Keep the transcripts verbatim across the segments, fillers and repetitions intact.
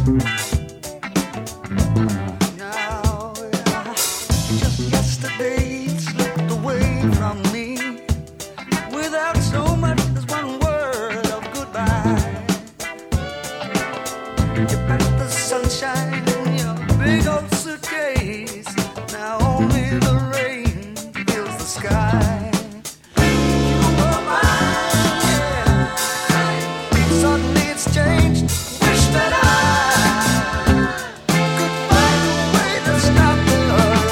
Now, yeah, just yesterday it slipped away from me without so much as one word of goodbye. You packed the sunshine in your big old suitcase. Now only the rain fills the sky. You were mine, yeah. Suddenly it's changed. Wish that I could find a way to stop the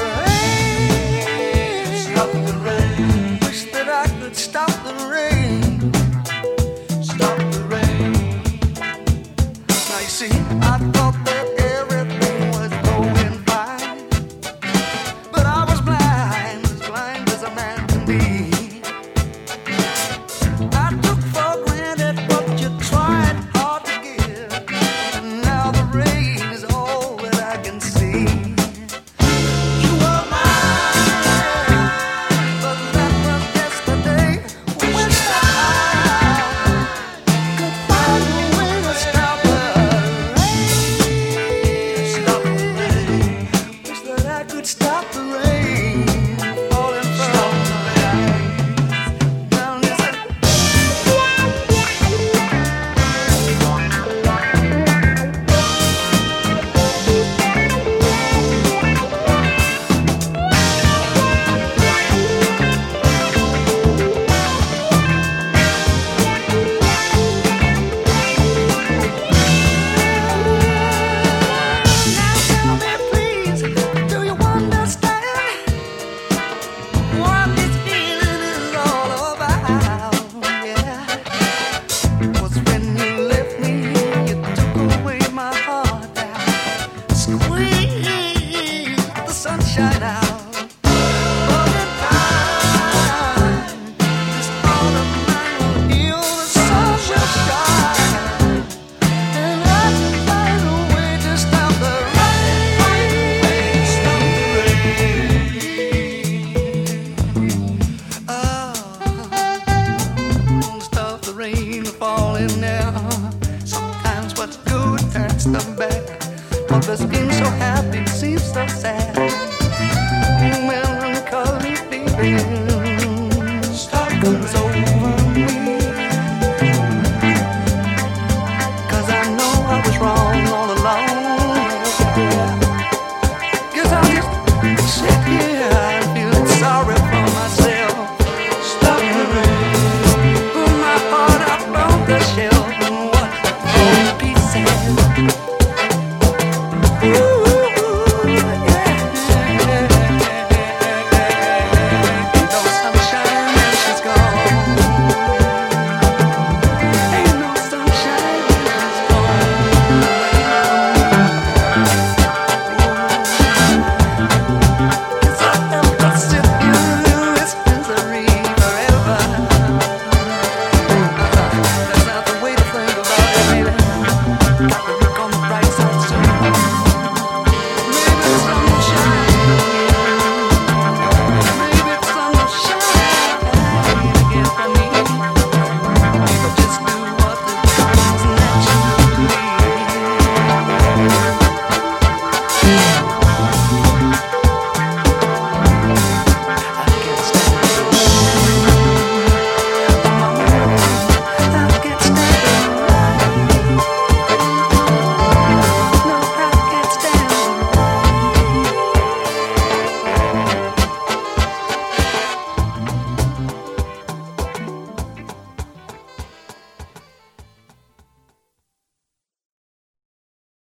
rain. Stop the rain. Wish that I could stop the rain. Stop the rain. Now you see, I thought that everything was going fine, but I was blind, as blind as a man can be. I took for granted what you tried hard to give, and now the rain is all that I can see. You were mine, but that was yesterday. Wish that I could find a way to stop the rain. Stop the rain. Wish that I could stop the rain falling from the skies. Now listen. Now tell me please, do you understand what this feeling is all about? Yeah, 'cause when you left me, you took away my heart now, squeezed the sunshine out. But in time, this autumn night will heal, the sun will shine, and I can find a way to stop the rain. Stop the rain. Oh, stop the rain falling now. Sometimes what's good turns to bad. All this being so happy seems